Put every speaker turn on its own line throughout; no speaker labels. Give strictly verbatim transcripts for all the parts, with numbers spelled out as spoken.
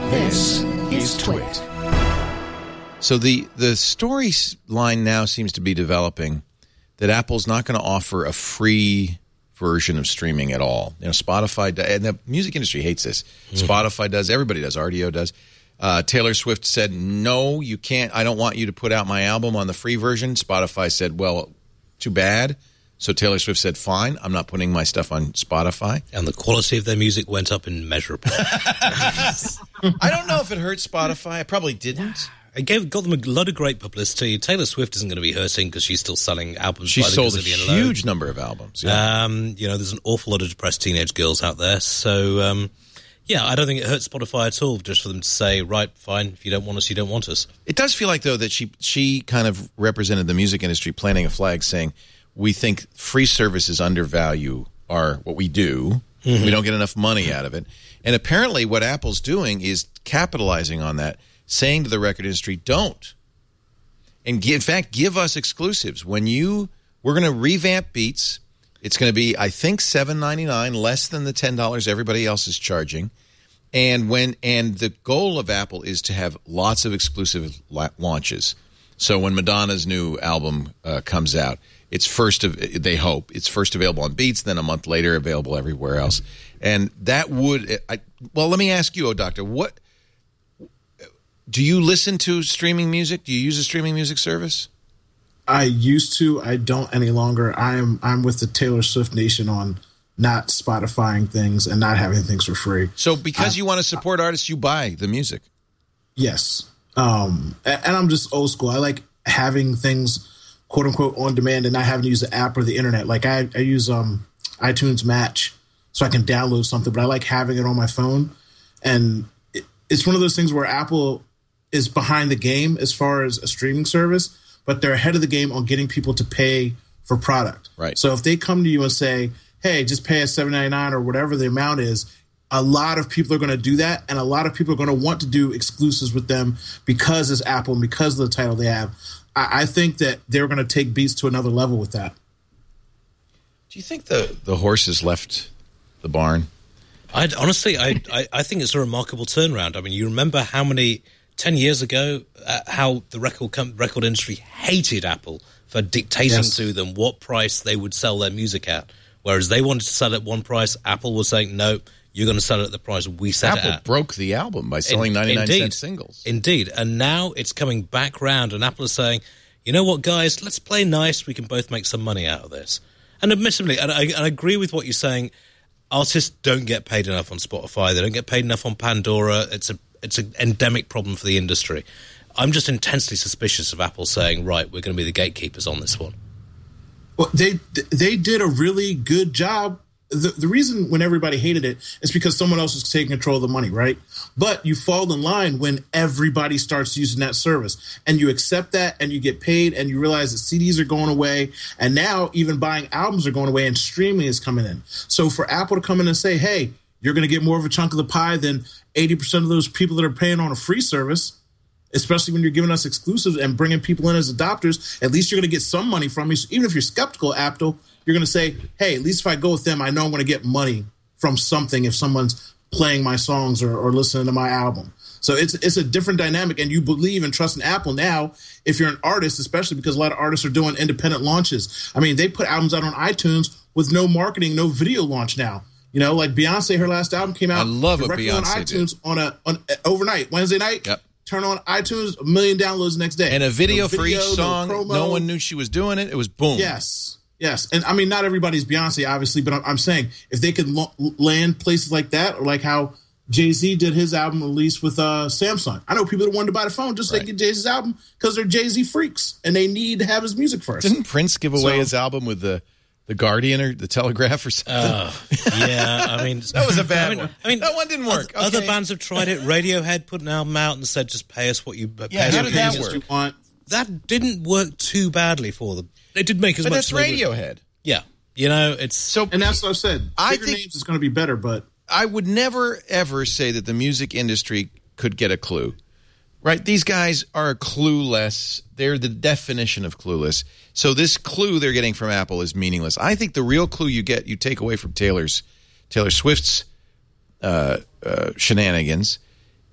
This is Twit.
So the, the storyline now seems to be developing that Apple's not going to offer a free version of streaming at all. You know, Spotify does, and the music industry hates this. Mm-hmm. Spotify does, everybody does, R D O does. Uh, Taylor Swift said, no, you can't. I don't want you to put out my album on the free version. Spotify said, well, too bad. So Taylor Swift said, fine, I'm not putting my stuff on Spotify.
And the quality of their music went up immeasurably.
I don't know if it hurt Spotify. I probably didn't.
It gave, got them a lot of great publicity. Taylor Swift isn't going to be hurting because she's still selling albums.
She
by the
sold a
gazillion
huge
alone.
number of albums. Yeah.
Um, you know, there's an awful lot of depressed teenage girls out there. So, um, yeah, I don't think it hurts Spotify at all just for them to say, right, fine, if you don't want us, you don't want us.
It does feel like, though, that she she kind of represented the music industry planting a flag saying, we think free services undervalue our what we do. Mm-hmm. We don't get enough money out of it. And apparently what Apple's doing is capitalizing on that, saying to the record industry, don't. And in fact, give us exclusives. When you, we're going to revamp Beats. It's going to be, I think, seven ninety-nine, less than the ten dollars everybody else is charging. And when and the goal of Apple is to have lots of exclusive la- launches. So when Madonna's new album uh, comes out, it's first of, they hope it's first available on Beats, then a month later available everywhere else. And that would, I, well, let me ask you, oh, Doctor, what, do you listen to streaming music? Do you use a streaming music service?
I used to. I don't any longer. I am. I'm with the Taylor Swift Nation on not Spotifying things and not having things for free.
So because
I,
you want to support I, artists, you buy the music.
Yes. Um, and, and I'm just old school. I like having things, quote unquote, on demand and not having to use the app or the internet. Like I, I use um, iTunes Match so I can download something, but I like having it on my phone. And it, it's one of those things where Apple is behind the game as far as a streaming service, but they're ahead of the game on getting people to pay for product.
Right.
So if they come to you and say, hey, just pay us seven ninety-nine or whatever the amount is, a lot of people are going to do that, and a lot of people are going to want to do exclusives with them because it's Apple and because of the title they have. I, I think that they're going to take Beats to another level with that.
Do you think the, the horse has left the barn?
I'd, honestly, I, I I think it's a remarkable turnaround. I mean, you remember how many... Ten years ago, uh, how the record com- record industry hated Apple for dictating
yes.
to them what price they would sell their music at. Whereas they wanted to sell it at one price, Apple was saying, no, you're going to sell it at the price we set
Apple
it at.
broke the album by selling
In,
ninety-nine
indeed,
cent singles.
Indeed. And now it's coming back round, and Apple is saying, you know what, guys, let's play nice. We can both make some money out of this. And admittedly, and I, and I agree with what you're saying, artists don't get paid enough on Spotify. They don't get paid enough on Pandora. It's a It's an endemic problem for the industry. I'm just intensely suspicious of Apple saying, right, we're going to be the gatekeepers on this one.
Well, they they did a really good job. The, the reason when everybody hated it is because someone else was taking control of the money, right? But you fall in line when everybody starts using that service. And you accept that and you get paid and you realize that C Ds are going away. And now even buying albums are going away and streaming is coming in. So for Apple to come in and say, hey, you're going to get more of a chunk of the pie than eighty percent of those people that are paying on a free service, especially when you're giving us exclusives and bringing people in as adopters. At least you're going to get some money from me. So even if you're skeptical, Apple, you're going to say, hey, at least if I go with them, I know I'm going to get money from something if someone's playing my songs or, or listening to my album. So it's it's a different dynamic, and you believe and trust in Apple now if you're an artist, especially because a lot of artists are doing independent launches. I mean, they put albums out on iTunes with no marketing, no video launch now. You know, like Beyonce, her last album came out.
I love what Beyonce
on iTunes
did.
on a on uh, overnight, Wednesday night.
Yep.
Turn on iTunes, a million downloads the next day,
and a video,
no video
for each song.
No,
no one knew she was doing it. It was boom.
Yes, yes, and I mean, not everybody's Beyonce, obviously, but I'm, I'm saying if they could lo- land places like that, or like how Jay-Z did his album release with uh, Samsung. I know people that wanted to buy the phone just so right. they get Jay-Z's album because they're Jay-Z freaks and they need to have his music first.
Didn't Prince give away
so,
his album with the The Guardian or the Telegraph or something?
Uh, yeah, I mean...
that was a bad
I mean,
one.
I mean,
that one didn't work.
Other,
okay.
other bands have tried it. Radiohead put an album out and said, just pay us what you pay
yeah,
us.
how did that work?
You want.
That didn't work too badly for them. They did make as
but
much
that's
as they
Radiohead.
Would. Yeah. You know, it's...
so,
and that's what I said.
I
Bigger
think,
names is going to be better, but...
I would never, ever say that the music industry could get a clue. Right? These guys are clueless. They're the definition of clueless. So this clue they're getting from Apple is meaningless. I think the real clue you get, you take away from Taylor's, Taylor Swift's uh, uh, shenanigans,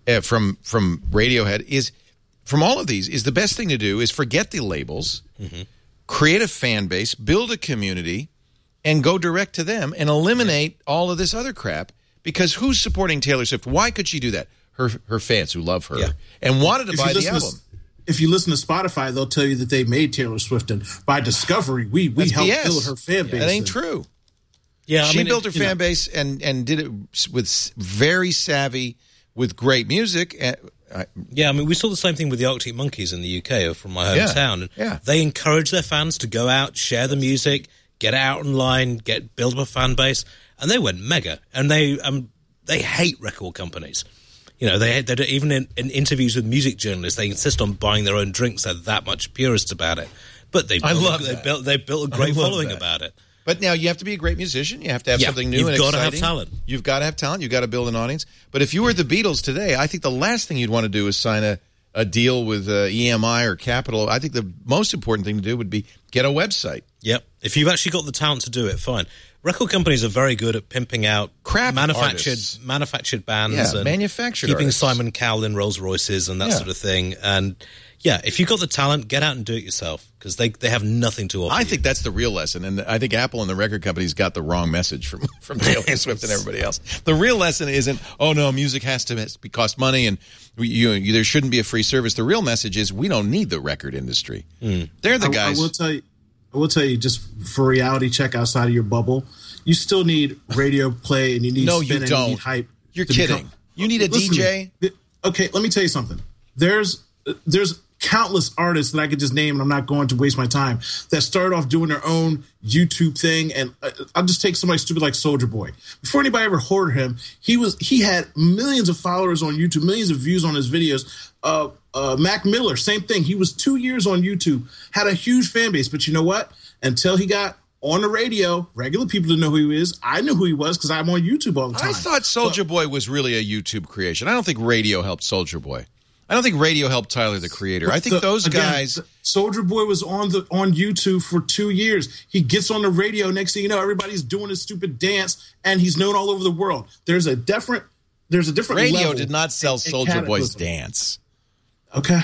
uh, from from Radiohead is from all of these is the best thing to do is forget the labels, mm-hmm. create a fan base, build a community, and go direct to them and eliminate yeah. all of this other crap. Because who's supporting Taylor Swift? Why could she do that? Her her fans who love her yeah. and wanted to if buy the album.
To, if you listen to Spotify, they'll tell you that they made Taylor Swift, and by discovery, we we
That's
helped
B S.
build her fan base.
That ain't true.
Yeah,
she
I mean,
built
it,
her fan
know.
base and, and did it with very savvy, with great music. I,
yeah, I mean, we saw the same thing with the Arctic Monkeys in the U K, from my hometown.
Yeah, yeah.
They encourage their fans to go out, share the music, get it out online, get build up a fan base, and they went mega. And they um they hate record companies. You know, they, they even in, in interviews with music journalists, they insist on buying their own drinks. They're that much purists about it. But they,
I
built,
love
they
that.
built they built a great following
that.
about it.
But now you have to be a great musician. You have to have
yeah,
something new
you've
and
got
exciting.
to have talent.
You've got to have talent. You've got to build an audience. But if you were the Beatles today, I think the last thing you'd want to do is sign a, a deal with uh, E M I or Capitol. I think the most important thing to do would be get a website.
Yep. If you've actually got the talent to do it, fine. Record companies are very good at pimping out
crap
manufactured
artists.
manufactured bands
yeah,
and
manufactured
keeping
artists.
Simon Cowell in Rolls Royces and that
yeah.
sort of thing. And yeah, if you've got the talent, get out and do it yourself, because they they have nothing to offer.
I
you.
think that's the real lesson, and I think Apple and the record companies got the wrong message from from Taylor Swift and everybody else. The real lesson isn't, oh no, music has to be, cost money and we, you, you, there shouldn't be a free service. The real message is we don't need the record industry. Mm. They're the
I,
guys.
I will tell you. I will tell you, just for reality check outside of your bubble, you still need radio play and you need
no,
spin
you
and
don't.
you need hype.
You're kidding.
Become,
you need a
listen,
D J.
Okay, let me tell you something. There's there's countless artists that I could just name, and I'm not going to waste my time, that started off doing their own YouTube thing. And I'll just take somebody stupid like Soulja Boy. Before anybody ever heard him, he was he had millions of followers on YouTube, millions of views on his videos. Uh, uh, Mac Miller, same thing. He was two years on YouTube, had a huge fan base. But you know what? Until he got on the radio, regular people didn't know who he is. I knew who he was because I'm on YouTube all the time.
I thought Soulja Boy was really a YouTube creation. I don't think radio helped Soulja Boy. I don't think radio helped Tyler, the Creator. I think
the,
those
again,
guys.
Soulja Boy was on the on YouTube for two years. He gets on the radio. Next thing you know, everybody's doing his stupid dance, and he's known all over the world. There's a different. There's a different.
Radio
level
did not sell
in, in
Soulja Boy's dance.
Okay.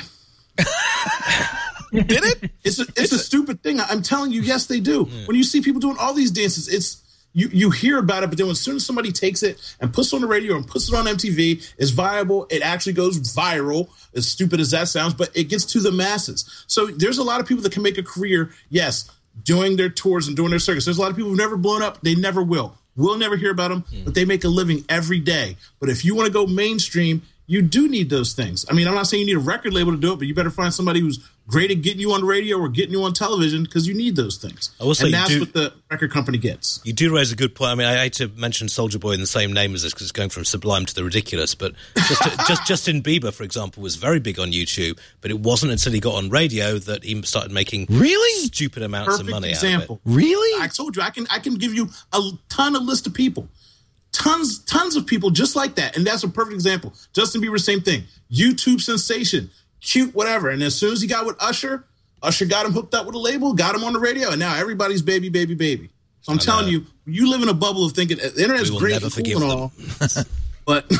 Did it?
It's a, it's, it's a, a stupid thing. I'm telling you, yes, they do. Yeah. When you see people doing all these dances, it's you you hear about it, but then as soon as somebody takes it and puts it on the radio and puts it on M T V, it's viable. It actually goes viral, as stupid as that sounds, but it gets to the masses. So there's a lot of people that can make a career, yes, doing their tours and doing their circus. There's a lot of people who've never blown up. They never will. We'll never hear about them, mm. but they make a living every day. But if you want to go mainstream, you do need those things. I mean, I'm not saying you need a record label to do it, but you better find somebody who's great at getting you on the radio or getting you on television, because you need those things.
I will say
and that's
do,
what the record company gets.
You do raise a good point. I mean, I hate to mention Soulja Boy in the same name as this because it's going from sublime to the ridiculous, but just, just Justin Bieber, for example, was very big on YouTube, but it wasn't until he got on radio that he started making
really
stupid amounts
Perfect
of money
example.
out of it.
Really?
I told you, I can I can give you a ton of list of people. Tons, tons of people just like that. And that's a perfect example. Justin Bieber, same thing. YouTube sensation, cute, whatever. And as soon as he got with Usher, Usher got him hooked up with a label, got him on the radio, and now everybody's baby, baby, baby. So I'm I telling know. you, you live in a bubble of thinking the internet's great and cool and all, but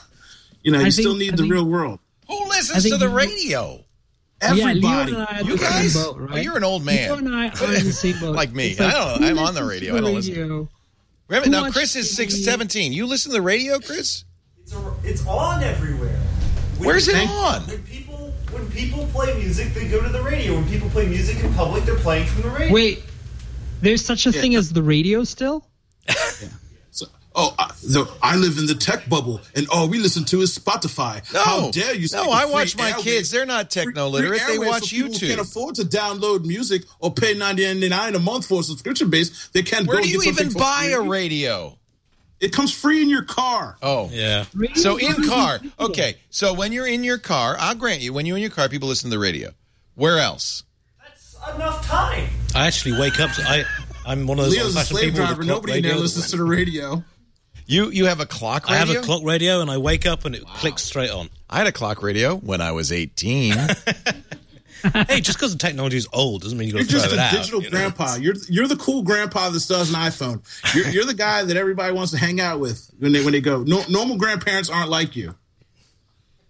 you know, you I still think, need I the think, real world.
Who listens to the radio?
Everybody.
Yeah, you guys? Boat, right? Oh, you're an old man.
You and I are in the same boat.
Like me.
Like,
I don't know. I'm on the radio. I don't listen. Remember, now, Chris is six, seventeen. You listen to the radio, Chris?
It's, a, it's on everywhere. When
Where's it
people,
on?
When people, when people play music, they go to the radio. When people play music in public, they're playing from the radio.
Wait, there's such a yeah. thing as the radio still?
Yeah. So, oh, I, the, I live in the tech bubble, and all we listen to is Spotify.
No,
How dare you?
No, I watch my kids. They're not techno literate. They watch
so
YouTube.
People can't afford to download music or pay ninety-nine ninety-nine a month for a subscription base. They can't.
Where
go
do you
get
even buy
free.
a radio?
It comes free in your car.
Oh,
yeah.
So in car. Okay. So when you're in your car, I'll grant you, when you're in your car, people listen to the radio. Where else?
That's enough time.
I actually wake up to, I, I'm one of those
Leo's a slave driver. Nobody now listens to the radio.
You you have a clock radio?
I have a clock radio, and I wake up and it wow. clicks straight on.
I had a clock radio when I was eighteen.
Hey, just because the technology is old doesn't mean you got to
throw
it out.
You're just a digital
you know?
grandpa. You're you're the cool grandpa that still has an iPhone. You're, you're the guy that everybody wants to hang out with when they when they go. No, normal grandparents aren't like you.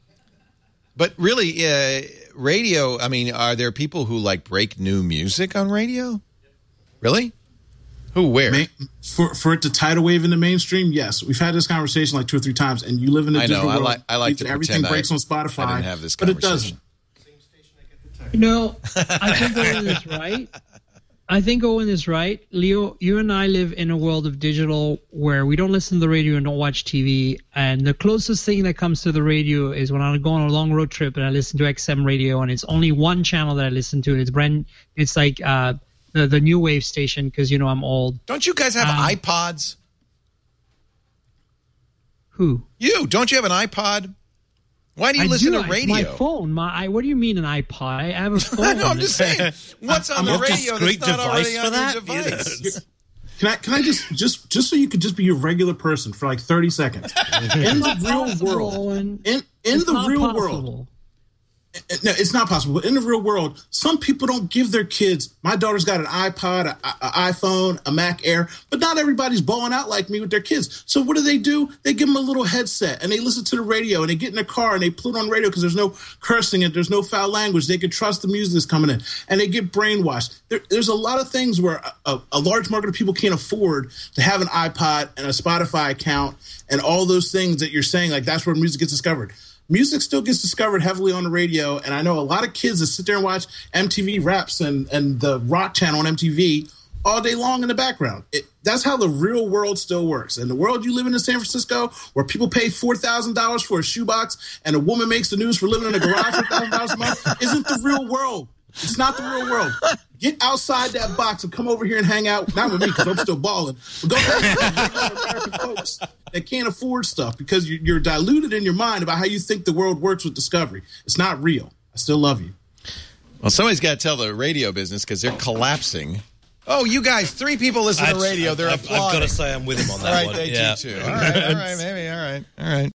But really, uh, radio, I mean, are there people who like break new music on radio? Really? Who, where?
Ma- for for it to tidal wave in the mainstream, yes. We've had this conversation like two or three times, and you live in a
I
different
know.
world.
I like, I like to
everything
pretend
breaks
I,
on Spotify,
I didn't have this
but it
conversation.
doesn't.
You know, I think Owen is right. I think Owen is right. Leo, you and I live in a world of digital where we don't listen to the radio and don't watch T V. And the closest thing that comes to the radio is when I go on a long road trip and I listen to X M radio, and it's only one channel that I listen to. And it's brand. It's like uh, the the new wave station because you know I'm old.
Don't you guys have
Um,
iPods?
Who?
You don't you have an iPod? Why do you
I
listen
do.
to radio?
It's my phone. My. I, what do you mean an iPod? I have a phone.
No, I'm just saying. What's on
I'm
the
a
radio
discrete
that's not already
device for
on
that?
your device?
Can I can I just just just so you could just be a regular person for like thirty seconds in the real
Possible,
world?
Owen.
In in
It's
the
not
real
possible.
world. No, it's not possible. But in the real world, some people don't give their kids. My daughter's got an iPod, an iPhone, a Mac Air, but not everybody's balling out like me with their kids. So what do they do? They give them a little headset and they listen to the radio and they get in their car and they put it on radio because there's no cursing and there's no foul language. They can trust the music that's coming in and they get brainwashed. There, there's a lot of things where a, a large market of people can't afford to have an iPod and a Spotify account and all those things that you're saying. Like that's where music gets discovered. Music still gets discovered heavily on the radio, and I know a lot of kids that sit there and watch M T V Raps and, and the rock channel on M T V all day long in the background. It, that's how the real world still works. And the world you live in in San Francisco, where people pay four thousand dollars for a shoebox and a woman makes the news for living in a garage for one thousand dollars a month, isn't the real world. It's not the real world. Get outside that box and come over here and hang out. Not with me because I'm still balling. But go back to American folks that can't afford stuff because you're diluted in your mind about how you think the world works with Discovery. It's not real. I still love you.
Well, somebody's got to tell the radio business because they're collapsing. Oh, you guys, three people listen to
I'd-
radio.
I've,
They're
I've,
applauding.
I've got to say I'm with him on that
All right,
one.
thank
yeah.
you too. All right, all right, maybe, all right, all right.